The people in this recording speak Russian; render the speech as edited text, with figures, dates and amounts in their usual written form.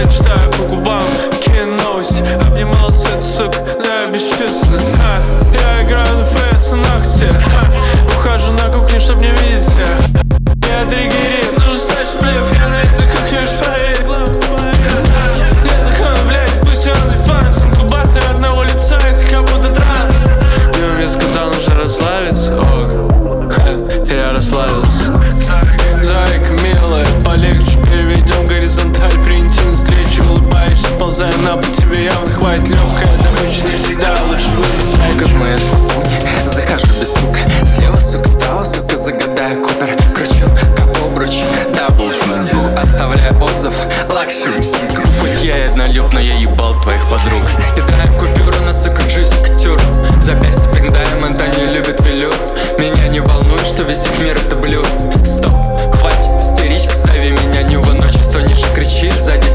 Я читаю по губам, кину новости. Обнимался эта сука, да я бесчувственный. Я играю на ФС на ногте. Ухожу на кухню, чтоб не видеть тебя. Я триггерит, нужен стать шплев. Я на этой кухне шпарит. Я такой, блядь, пусть он и фанс. Инкубатор одного лица, это как будто транс. Дима мне сказал, нужно расслабиться. Я расслабился. Зайка, милая, полегче. Переведем горизонталь, при интимной встрече. Улыбаешься, ползаем на пол, тебе явно хватит. Легкая добыча не всегда лучше выписать. Как моя спокойнее, захожу без стука. Слева, сука, справа, сука, загадаю Купер. Кручу, как обруч, дабл звук. Оставляю отзыв, лакшери сикру. Хоть я и однолюб, но я ебал твоих подруг. Кидаем купюру на, сука, жизнь ктюр. Запястье пиндаем, это не любит велюр. Меня не волнует, что весь их мир это блюр. Стоп, хватит истеричка, зови меня не в ночь, стонешь и кричишь сзади.